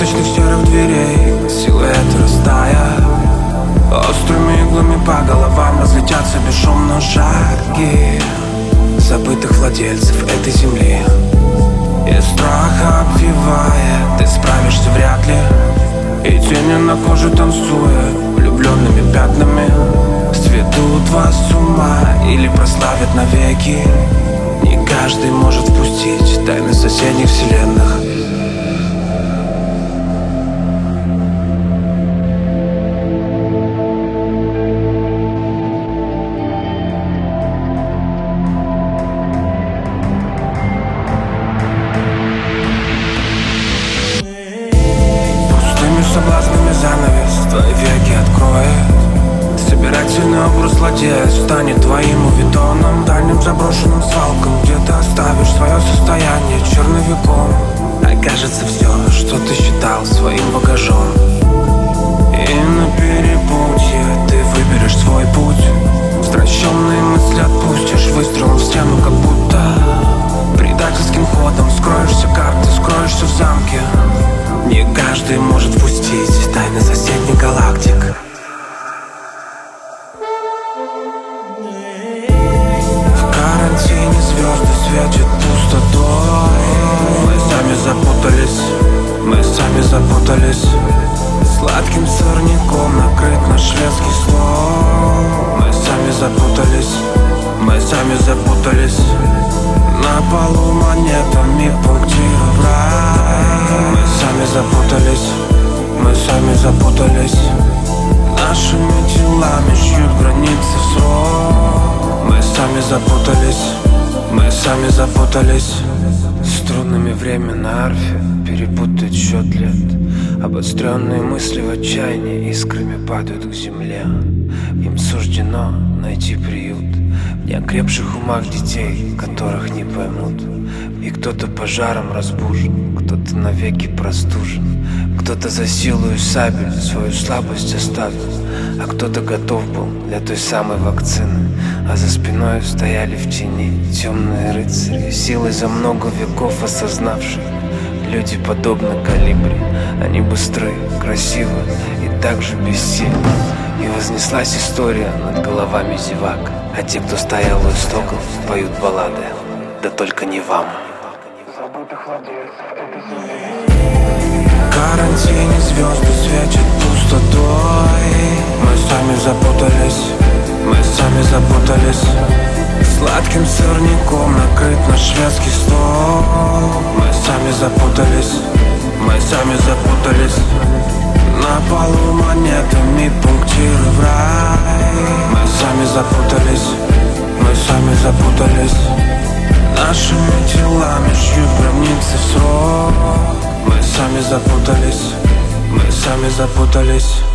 крошечных серых дверей, силуэты растая, острыми иглами по головам разлетятся бесшумно шаги забытых владельцев этой земли. И страх обвивая, ты справишься вряд ли. И тени на коже танцуя влюбленными пятнами сведут вас с ума или прославят навеки. Не каждый может впустить тайны соседних вселенных. Соблазнами занавес твои веки откроет. Собирательный образ злодея станет твоим увитоном, дальним заброшенным свалкам, где ты оставишь свое состояние черновиком. Окажется все, что ты считал своим багажом. И на перепутье ты выберешь свой путь. Стращенные мысли отпустишь выстрелом в стену, как будто предательским ходом скроешься карты, скроешься в замке. Не каждый может впустить тайны соседних галактик. В карантине звезды светят пустотой. Мы сами запутались, мы сами запутались. Сладким сорняком накрыт наш шведский стол. Мы сами запутались, мы сами запутались. На полу монетами пунктиров рай. Мы сами запутались, мы сами запутались. Нашими телами шьют границы в срок. Мы сами запутались, мы сами запутались. Струнами время на арфе перепутать счет лет. Обостренные мысли в отчаянии искрами падают к земле. Им суждено найти приют в неокрепших умах детей, которых не поймут. И кто-то пожаром разбужен, кто-то навеки простужен, кто-то за силу и сабель свою слабость оставил, а кто-то готов был для той самой вакцины. А за спиной стояли в тени темные рыцари, силой за много веков осознавшие. Люди подобны калибре, они быстры, красивы и также бессильны. И вознеслась история над головами зевак, а те, кто стоял у истоков, поют баллады, да только не вам. В карантине звезды светят пустотой. Мы сами запутались, мы сами запутались. Сладким сорняком накрыт наш шведский стол. Мы сами запутались, мы сами запутались. На полу монетами пунктиры в рай. Мы сами запутались, мы сами запутались. Нашими телами шьют границы в срок. Мы сами запутались, мы сами запутались.